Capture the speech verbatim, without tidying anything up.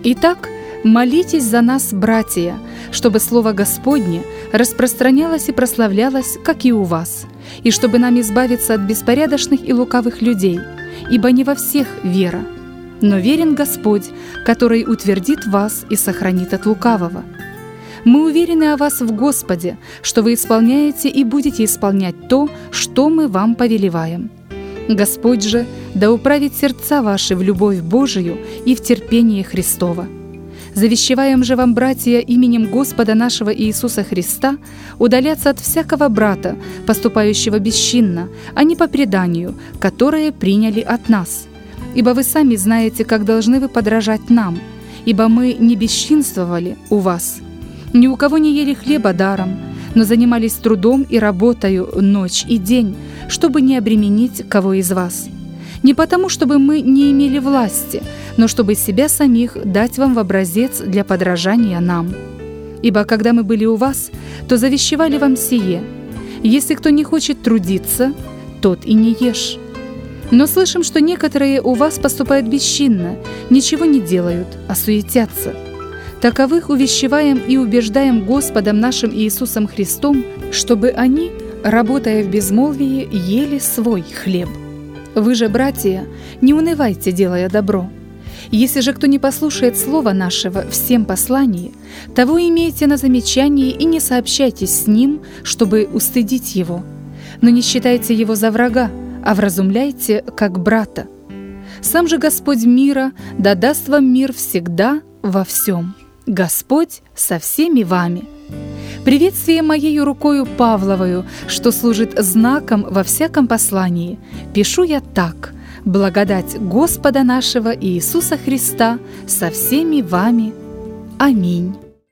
Итак, молитесь за нас, братья, чтобы Слово Господне распространялось и прославлялось, как и у вас, и чтобы нам избавиться от беспорядочных и лукавых людей, ибо не во всех вера, но верен Господь, который утвердит вас и сохранит от лукавого. Мы уверены о вас в Господе, что вы исполняете и будете исполнять то, что мы вам повелеваем. Господь же да управит сердца ваши в любовь Божию и в терпение Христово. Завещеваем же вам, братья, именем Господа нашего Иисуса Христа удаляться от всякого брата, поступающего бесчинно, а не по преданию, которое приняли от нас. Ибо вы сами знаете, как должны вы подражать нам, ибо мы не бесчинствовали у вас. Ни у кого не ели хлеба даром, но занимались трудом и работою ночь и день, чтобы не обременить кого из вас. Не потому, чтобы мы не имели власти, но чтобы себя самих дать вам в образец для подражания нам. Ибо когда мы были у вас, то завещевали вам сие: если кто не хочет трудиться, тот и не ешь. Но слышим, что некоторые у вас поступают бесчинно, ничего не делают, а суетятся. Таковых увещеваем и убеждаем Господом нашим Иисусом Христом, чтобы они, работая в безмолвии, ели свой хлеб. Вы же, братья, не унывайте, делая добро. Если же кто не послушает слова нашего в всем послании, того имейте на замечании и не сообщайтесь с ним, чтобы устыдить его. Но не считайте его за врага, а вразумляйте, как брата. Сам же Господь мира да даст вам мир всегда во всем. Господь со всеми вами. Приветствие моею рукою Павловою, что служит знаком во всяком послании, пишу я так: благодать Господа нашего Иисуса Христа со всеми вами. Аминь.